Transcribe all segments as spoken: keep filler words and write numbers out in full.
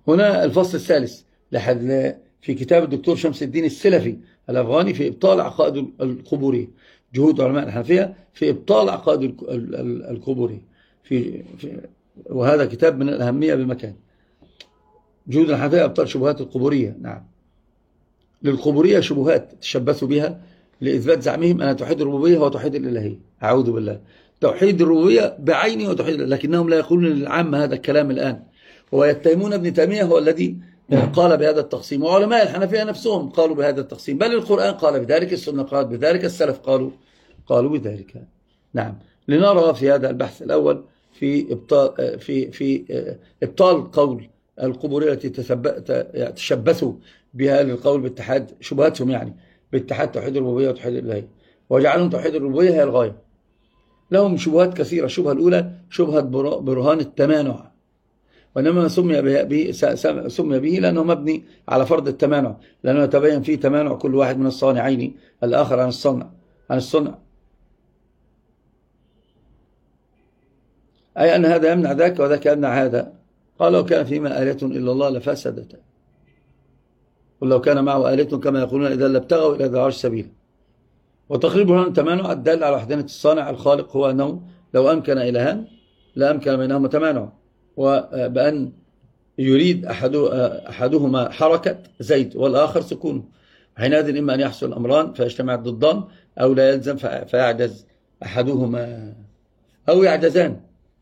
هنا الفصل الثالث لحد في كتاب الدكتور شمس الدين السلفي الأفغاني في إبطال عقائد القبورية، جهود علماء الحنفية في إبطال عقائد القبورية في, في وهذا كتاب من الأهمية بمكان. جهود الحنفية إبطال شبهات القبورية. نعم، للقبورية شبهات تشبثوا بها لإثبات زعمهم أن توحيد الربوبية هو توحيد الإلهية. أعوذ بالله، توحيد الربوبية بعينه وتوحيد، لكنهم لا يقولون للعامة هذا الكلام الآن، ويتهمون ابن تيمية هو الذي قال بهذا التقسيم، وعلماء الحنفية نفسهم قالوا بهذا التقسيم، بل القرآن قال بذلك، السنة قالت بذلك، السلف قالوا قالوا بذلك. نعم، لنرى في هذا البحث الأول في إبطال في في إبطال قول القبورية التي تشبثوا بها للقول باتحاد شبهاتهم، يعني باتحاد توحيد الربوبية وتوحيد الإلهية، وجعلهم توحيد الربوبية هي الغاية. لهم شبهات كثيرة. الشبهة الأولى شبهة برهان التمانع، وإنما سمي به سمي به لأنه مبني على فرض التمانع، لأنه يتبين فيه تمانع كل واحد من الصانعين الآخر عن الصنع عن الصنع أي أن هذا يمنع ذاك وذاك يمنع هذا. قال لو كان فيما آلهة إلا الله لفسدتا، قل لو كان معه آلهة كما يقولون إذا لابتغوا إلى ذي العرش سبيلا. وتقريب برهان التمانع الدال على وحدانية الصانع الخالق هو أنه لو أمكن إلهان لا أمكن بينهما تمانع، وبأن يريد أحد أحدهما حركة زيد والآخر سكونه، حينئذ إما أن يحصل الأمران فيجتمع الضدان، أو لا يلزم فيعجز أحدهما أو يعجزان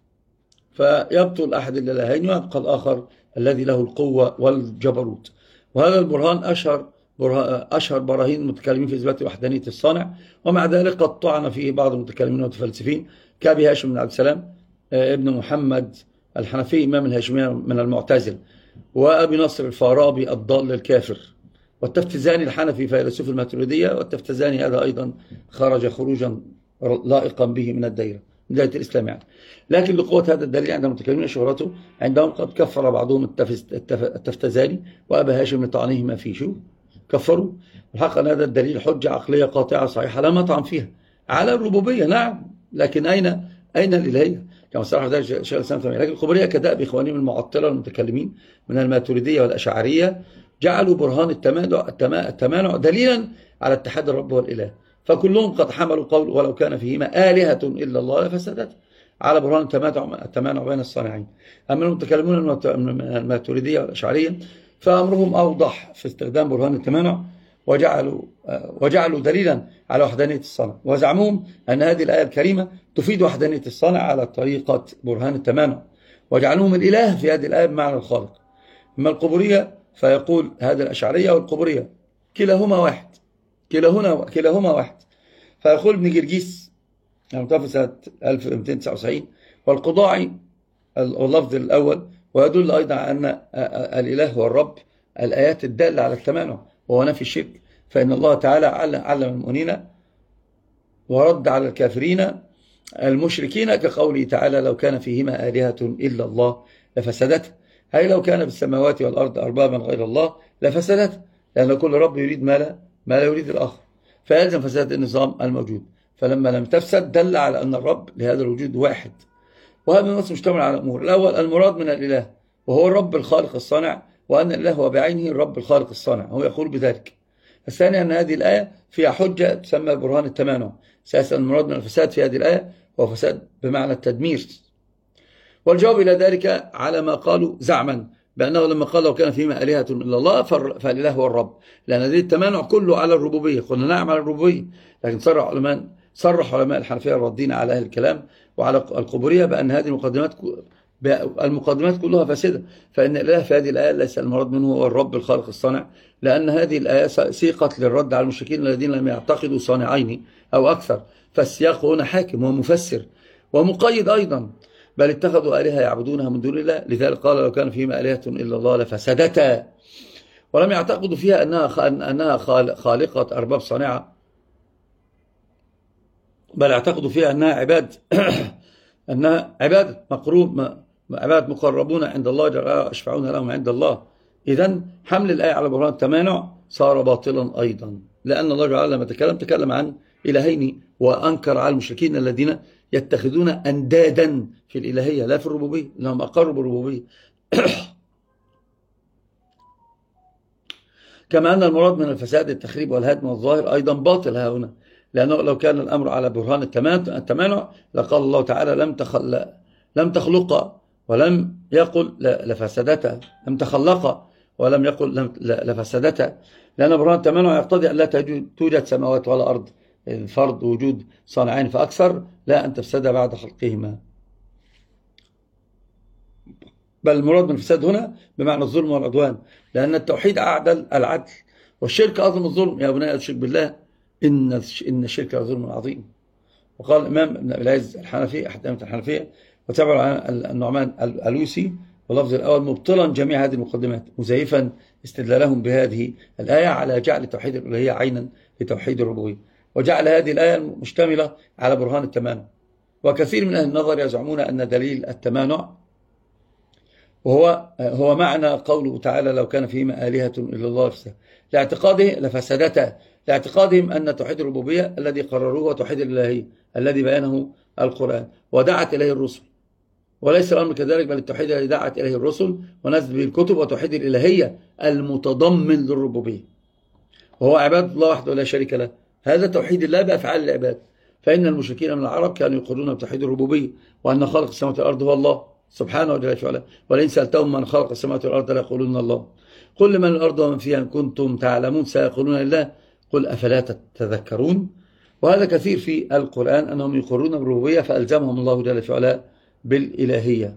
فيبطل أحد الإلهين ويبقى الآخر الذي له القوة والجبروت. وهذا البرهان أشهر أشهر براهين المتكلمين في إثبات وحدانية الصانع، ومع ذلك قد طعن فيه بعض المتكلمين والمتفلسفين كأبي هاشم بن عبد السلام ابن محمد الحنفي إمام الهاشمية من المعتزلة، وأبي نصر الفارابي الضال الكافر، والتفتزاني الحنفي فيلسوف الماتريدية، والتفتزاني هذا أيضا خرج خروجا لائقا به من الدائرة من دائرة الإسلام يعني. لكن لقوة هذا الدليل عند المتكلمين شهرته عندهم قد كفر بعضهم التفتزاني وأبا هاشم لطعنهما فيه. شو كفروا؟ الحق أن هذا الدليل حجة عقلية قاطعة صحيحة لا مطعن فيها على الربوبية. نعم، لكن أين أين الإلهية؟ كما صرح ذلك شيخ الإسلام تيمية. لكن القبورية كدأب إخوانهم المعطلة والمتكلمين من الماتريدية والأشعرية جعلوا برهان التمانع التمانع دليلا على اتحاد الرب والإله، فكلهم قد حملوا قول ولو كان فيهما آلهة إلا الله لفسدت على برهان التمانع التمانع بين الصانعين. أما المتكلمون من الماتريدية والأشعرية فأمرهم أوضح في استخدام برهان التمانع، وجعلوا وجعلوا دليلا على وحدانية الصانع، وزعمهم أن هذه الآية الكريمة تفيد وحدانية الصانع على طريقة برهان التمانع، وجعلهم الإله في هذه الآية بمعنى الخالق. أما القبورية فيقول هذا الأشعرية والقبورية كلاهما واحد كلاهما كلاهما واحد فيقول ابن جرجيس المتوفى سنة ألف ومئتين وتسعة وتسعين والقضاعي اللفظ الأول، ويدل أيضا على أن الإله هو الرب الآيات الدالة على التمانع وهو نفي الشرك، فإن الله تعالى علم المؤمنين ورد على الكافرين المشركين كقوله تعالى لو كان فيهما آلهة إلا الله لفسدت، أي لو كان في السماوات والأرض أربابا غير الله لفسدت، لأن كل رب يريد ما لا, ما لا يريد الآخر، فيلزم فساد النظام الموجود. فلما لم تفسد دل على أن الرب لهذا الوجود واحد. وهذا النص مشتمل على أمور. الأول المراد من الإله وهو الرب الخالق الصانع، وأن الإله هو بعينه الرب الخالق الصانع، هو يقول بذلك. الثاني أن هذه الآية فيها حجة تسمى برهان التمانع. سياسة المراد من الفساد في هذه الآية هو فساد بمعنى التدمير. والجواب إلى ذلك على ما قالوا زعما بأنه لما قال لو كان فيما آلهة إلا الله فالإله هو الرب، لأن هذه التمانع كله على الربوبية. قلنا نعم على الربوبية، لكن صرح علماء صرح علماء الحنفية الردين على أهل الكلام وعلى القبورية بأن هذه المقدمات المقدمات كلها فاسدة، فإن الإله في هذه الآية ليس المراد منه هو الرب الخالق الصانع، لأن هذه الآية سيقت للرد على المشركين الذين لم يعتقدوا صانعين أو أكثر، فالسياق هنا حاكم ومفسر ومقيد أيضا، بل اتخذوا آلهة يعبدونها من دون الله، لذلك قال لو كان فيهما آلهة إلا الله لفسدتا، ولم يعتقدوا فيها أنها أنها خالقة أرباب صانعة، بل اعتقدوا فيها أنها عباد أنها عبادة مقروب عباد مقربون عند الله جل وعلا يشفعون لهم عند الله. إذن حمل الآية على برهان التمانع صار باطلا أيضا، لأن الله جل وعلا لما تكلم تكلم عن إلهين، وأنكر على المشركين الذين يتخذون أندادا في الإلهية لا في الربوبية، لهم أقروا بالربوبية. كما أن المراد من الفساد التخريب والهدم والظاهر أيضا باطل ها هنا، لأنه لو كان الأمر على برهان التمانع لقال الله تعالى لم تخل لم تخلق ولم يقل لفسدتها، لم تخلق ولم يقل لفسدتها، لأن برهان التمانع يقتضي أن لا توجد سماوات ولا أرض، الفرض وجود صانعين فأكثر لا أن تفسد بعد خلقهما. بل المراد من الفساد هنا بمعنى الظلم والعدوان، لأن التوحيد أعدل العدل، والشرك أظلم الظلم. يا بني الشرك بالله إن إن الشرك ظلم عظيم. وقال الإمام ابن أبي العز الحنفي أحد أئمة الحنفية وتابع النعمان الألوسي واللفظ الأول مبطلا جميع هذه المقدمات، مزيفا استدلالهم بهذه الآية على جعل توحيد الألوهية عينا لتوحيد الربوبية، وجعل هذه الآية مشتملة على برهان التمانع. وكثير من أهل النظر يزعمون أن دليل التمانع وهو هو معنى قوله تعالى لو كان فيهما آلهة إلا الله لاعتقاده لفسدتا، لاعتقادهم أن توحيد الربوبية الذي قرروه وتوحيد الإلهية الذي بيانه القرآن ودعت إليه الرسل، وليس الأمر كذلك، بل التوحيد الذي دعت إليه الرسل ونزل به الكتب، وتوحيد الإلهية المتضمن للربوبية وهو عبادة الله وحده لا شريك له. هذا توحيد الله بأفعال العباد. فإن المشركين من العرب كانوا يقرون بتوحيد الربوبية وأن خالق السماوات والأرض هو الله سبحانه وتعالى، ولئن سألتهم من خلق السماوات والأرض ليقولون الله، قل لمن الأرض ومن فيها إن كنتم تعلمون سيقولون لله قل أفلا تتذكرون. وهذا كثير في القرآن أنهم يقرون بالربوبية فألزمهم الله جل وعلا بالإلهية.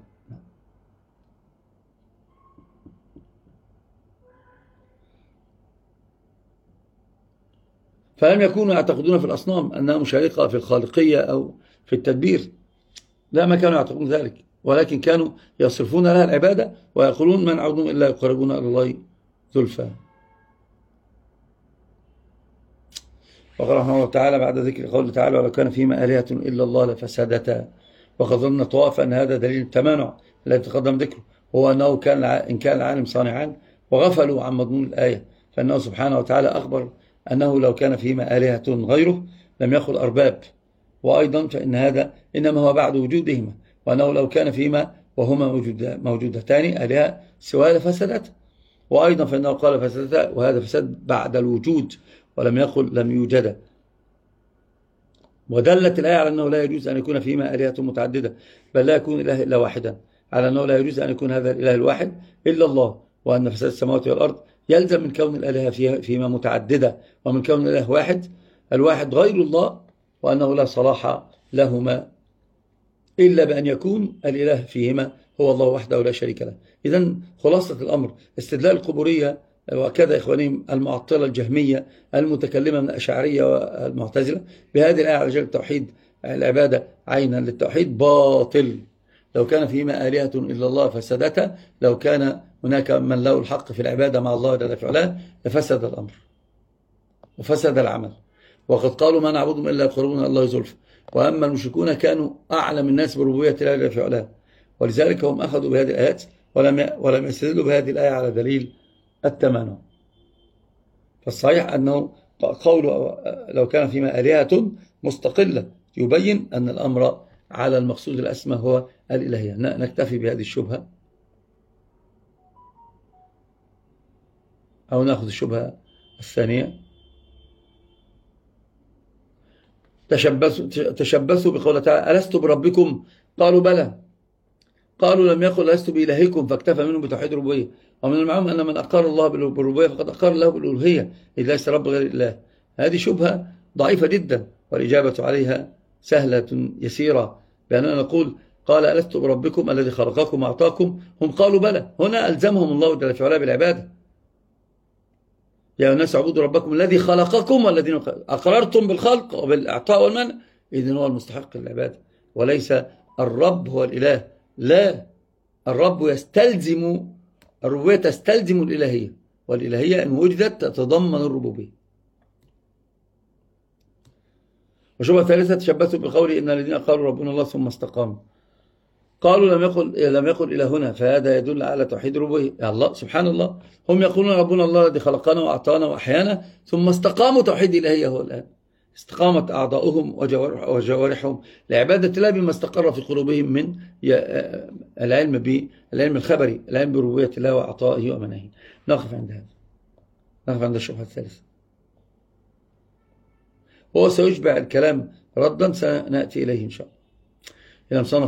فلم يكونوا يعتقدون في الأصنام أنها مشاركة في الخالقية أو في التدبير، لا، ما كانوا يعتقدون ذلك، ولكن كانوا يصرفون لها العبادة ويقولون ما نعبدهم إلا يقربون إلى الله زلفى. وقال رحمه الله تعالى بعد ذكر قوله تعالى ولو كان فيما آلهة إلا الله لفسدتا، وقد ظن طوائف أن هذا دليل التمانع الذي تقدم ذكره، هو أنه كان إن كان العالم صانعان وغفلوا عن مضمون الآية، فإنه سبحانه وتعالى أخبر أنه لو كان فيما آلهة غيره لم يقل أرباب، وأيضا فإن هذا إنما هو بعد وجودهما، وأنه لو كان فيما وهما موجودتان آلهة سواء لفسدت، وأيضا فإنه قال فسدتا وهذا فسد بعد الوجود ولم يقل لم يوجد. ودلت الآية على أنه لا يجوز أن يكون فيما آلهة متعددة، بل لا يكون إله إلا واحدا، على أنه لا يجوز أن يكون هذا الإله الواحد إلا الله، وأن فساد السماوات والأرض يلزم من كون الآلهة فيها فيما متعددة ومن كون الإله واحد الواحد غير الله، وأنه لا صلاح لهما إلا بأن يكون الإله فيهما هو الله وحده لا شريك له. إذن خلاصة الأمر استدلال القبورية وكذا إخوانهم المعطلة الجهمية المتكلمة من الأشاعرية والمعتزلة بهذه الآية على جل توحيد العبادة عينا للتوحيد باطل. لو كان فيما آلهة إلا الله فسدتا، لو كان هناك من له الحق في العبادة مع الله جل وعلا لفسد الأمر وفسد العمل. وقد قالوا ما نعبدهم إلا يقربون الله زلفى، وأما المشركون كانوا أعلم الناس بربوبية الله جل وعلا، ولذلك هم أخذوا بهذه الآيات ولم ولم يستدلوا بهذه الآية على دليل التمانع. فالصحيح أنه قول لو كان فيما آلهة مستقلة يبين أن الأمر على المقصود الأسمى هو الإلهية. نكتفي بهذه الشبهة أو نأخذ الشبهة الثانية. تشبثوا, تشبثوا بقوله تعالى ألست بربكم قالوا بلى، قالوا لم يقل لست بإلهكم فاكتفى منهم بتوحيد الربوبية. ومن المعلوم أن من أقر الله بالربوبية فقد أقر الله بالألوهية إذ ليس رب غير الله. هذه شبهة ضعيفة جدا، والإجابة عليها سهلة يسيرة، بأننا نقول قال ألست بربكم الذي خلقكم وأعطاكم، هم قالوا بلى، هنا ألزمهم الله جل وعلا بالعبادة. يا الناس اعبدوا ربكم الذي خلقكم والذين أقررتم بالخلق وبالإعطاء والمنع، إذن هو المستحق للعبادة وليس الرب هو الإله. لا، الرب يستلزم الربوبية تستلزم الإلهية، والإلهية إن وجدت تتضمن الربوبية. وشبهة ثالثة تشبثوا بقول إن الذين قالوا ربنا الله ثم استقاموا، قالوا لم يقل لم يقل إلهنا، فهذا يدل على توحيد الربوبية. يا الله سبحان الله، هم يقولون ربنا الله الذي خلقنا وأعطانا وأحيانا ثم استقاموا توحيد الإلهية. هو الآن استقامت أعضاؤهم وجوارحهم لعبادة الله بما استقر في قلوبهم من العلم بالعلم الخبري، العلم بربوبية الله وأعطائه ومنعه. نقف عند هذا. نقف عند الشبهة الثالثة. هو سيشبع الكلام ردا، سنأتي إليه إن شاء الله. إلى مصنف